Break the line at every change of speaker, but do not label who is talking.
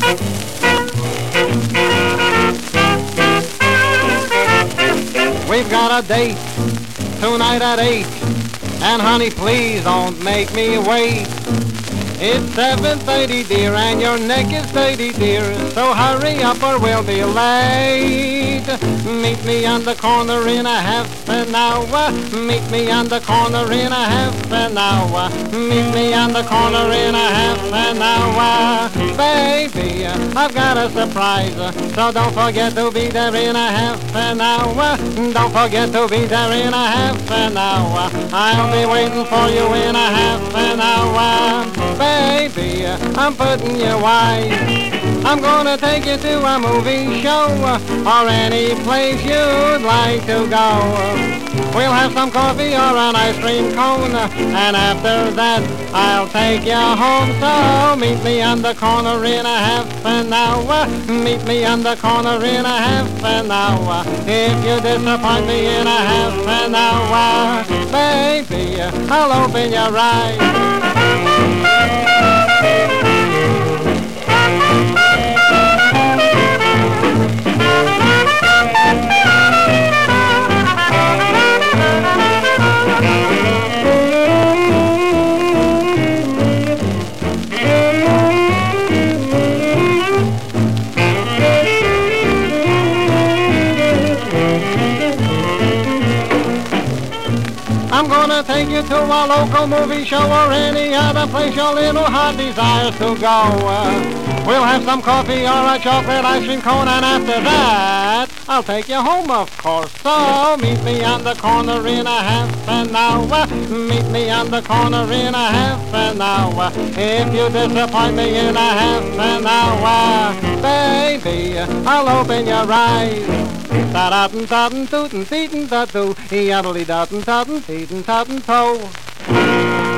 We've got a date tonight at 8, and honey, please don't make me wait. It's 7:30, dear, and your neck is dirty, dear, so hurry up or we'll be late. Meet me on the corner in a half an hour. Meet me on the corner in a half an hour. Meet me on the corner in a half an hour. Baby, I've got a surprise, so don't forget to be there in a half an hour. Don't forget to be there in a half an hour. I'll be waiting for you in a half an hour. Baby, I'm putting you wise. I'm gonna take you to a movie show or any place you'd like to go. We'll have some coffee or an ice cream cone, and after that I'll take you home. So meet me on the corner in a half an hour. Meet me on the corner in a half an hour. If you disappoint me in a half an hour, baby, I'll open your eyes. I'm gonna take you to a local movie show or any other place your little heart desires to go. We'll have some coffee or a chocolate ice cream cone, and after that I'll take you home, of course. So meet me on the corner in a half an hour. Meet me on the corner in a half an hour. If you disappoint me in a half an hour, baby, I'll open your eyes. Da-da-dun-da-dun-doo-dun-dee-dun-da-doo, yaddle-dee-da-dun-da-dun-dee-dun-da-dun-to.